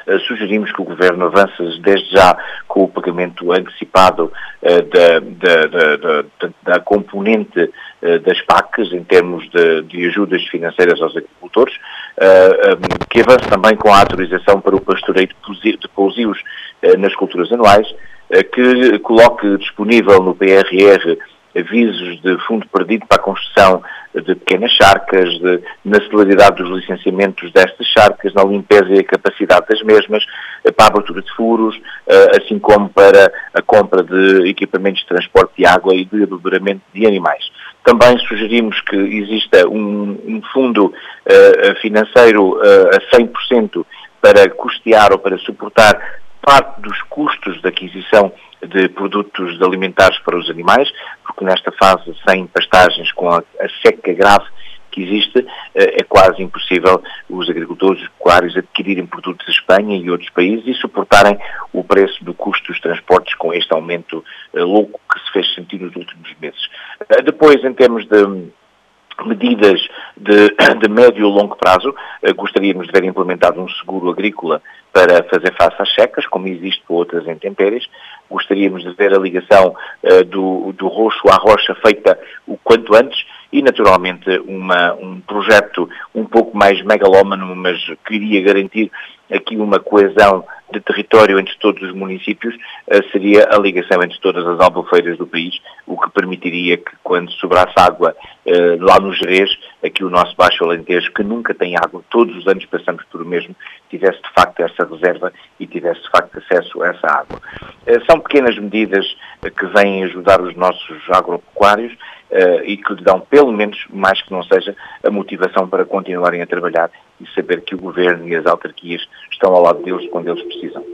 sugerimos que o Governo avance desde já com o pagamento antecipado da componente das PACs em termos de ajudas financeiras aos agricultores, que avance também com a autorização para o pastoreio de pousios nas culturas anuais, que coloque disponível no PRR avisos de fundo perdido para a construção de pequenas charcas, na celeridade dos licenciamentos destas charcas, na limpeza e a capacidade das mesmas, para a abertura de furos, assim como para a compra de equipamentos de transporte de água e de abeberamento de animais. Também sugerimos que exista um fundo financeiro a 100% para custear ou para suportar parte dos custos de aquisição de produtos alimentares para os animais, porque nesta fase, sem pastagens, com a seca grave que existe, é quase impossível os agricultores e pecuários adquirirem produtos de Espanha e outros países e suportarem o preço do custo dos transportes com este aumento louco que se fez sentir nos últimos meses. Depois, em termos de medidas de médio e longo prazo, gostaríamos de ver implementado um seguro agrícola para fazer face às secas, como existe para outras intempéries. Gostaríamos de ver a ligação do roxo à rocha feita o quanto antes e, naturalmente, um projeto um pouco mais megalómano, mas que iria garantir aqui uma coesão de território entre todos os municípios, seria a ligação entre todas as albufeiras do país, o que permitiria que, quando sobrasse água lá no Gerês, aqui o nosso Baixo Alentejo, que nunca tem água, todos os anos passamos por o mesmo, tivesse de facto essa reserva e tivesse de facto acesso a essa água. São pequenas medidas que vêm ajudar os nossos agropecuários e que lhe dão, pelo menos, mais que não seja, a motivação para continuarem a trabalhar e saber que o Governo e as autarquias estão ao lado deles quando eles precisam.